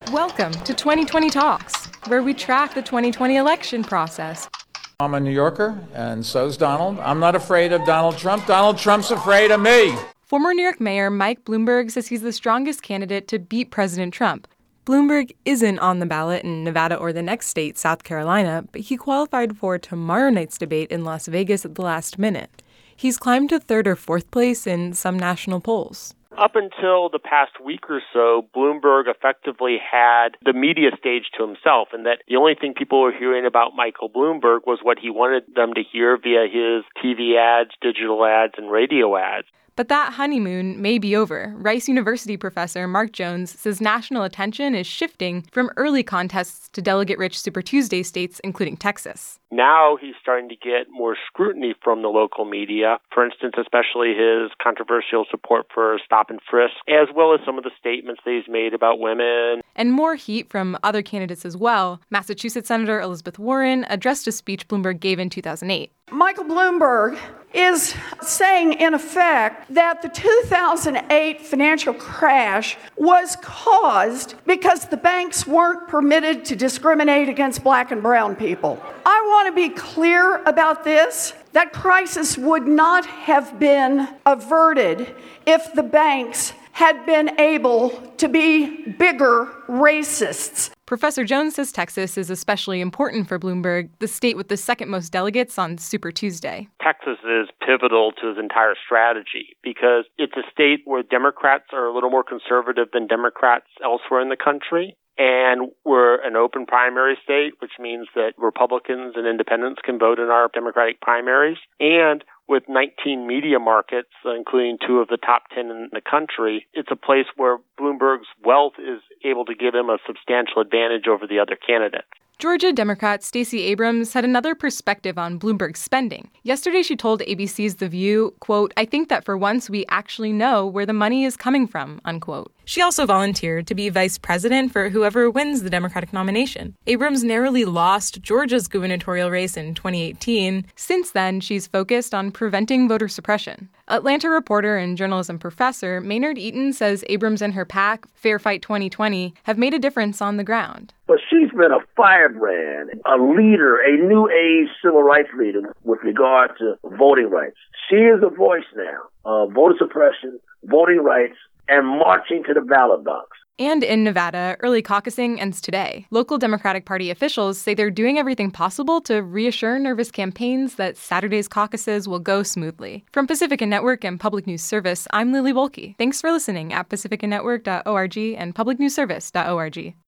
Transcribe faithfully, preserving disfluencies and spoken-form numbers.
Welcome to twenty twenty Talks, where we track the twenty twenty election process. I'm a New Yorker, and so's Donald. I'm not afraid of Donald Trump. Donald Trump's afraid of me. Former New York Mayor Mike Bloomberg says he's the strongest candidate to beat President Trump. Bloomberg isn't on the ballot in Nevada or the next state, South Carolina, but he qualified for tomorrow night's debate in Las Vegas at the last minute. He's climbed to third or fourth place in some national polls. Up until the past week or so, Bloomberg effectively had the media stage to himself, and that the only thing people were hearing about Michael Bloomberg was what he wanted them to hear via his T V ads, digital ads, and radio ads. But that honeymoon may be over. Rice University professor Mark Jones says national attention is shifting from early contests to delegate-rich Super Tuesday states, including Texas. Now he's starting to get more scrutiny from the local media, for instance, especially his controversial support for stop and frisk, as well as some of the statements that he's made about women. And more heat from other candidates as well. Massachusetts Senator Elizabeth Warren addressed a speech Bloomberg gave in two thousand eight. Michael Bloomberg is saying, in effect, that the two thousand eight financial crash was caused because the banks weren't permitted to discriminate against black and brown people. I want to be clear about this. That crisis would not have been averted if the banks had been able to be bigger racists. Professor Jones says Texas is especially important for Bloomberg, the state with the second most delegates on Super Tuesday. Texas is pivotal to his entire strategy because it's a state where Democrats are a little more conservative than Democrats elsewhere in the country. And we're an open primary state, which means that Republicans and independents can vote in our Democratic primaries. And with nineteen media markets, including two of the top ten in the country, it's a place where Bloomberg's wealth is able to give him a substantial advantage over the other candidates. Georgia Democrat Stacey Abrams had another perspective on Bloomberg's spending. Yesterday, she told A B C's The View, quote, "I think that for once we actually know where the money is coming from," unquote. She also volunteered to be vice president for whoever wins the Democratic nomination. Abrams narrowly lost Georgia's gubernatorial race in twenty eighteen. Since then, she's focused on preventing voter suppression. Atlanta reporter and journalism professor Maynard Eaton says Abrams and her PAC, Fair Fight twenty twenty, have made a difference on the ground. But she's been a firebrand, a leader, a new age civil rights leader with regard to voting rights. She is a voice now of voter suppression, voting rights, and marching to the ballot box. And in Nevada, early caucusing ends today. Local Democratic Party officials say they're doing everything possible to reassure nervous campaigns that Saturday's caucuses will go smoothly. From Pacifica Network and Public News Service, I'm Lily Wolke. Thanks for listening at pacifica network dot org and public news service dot org.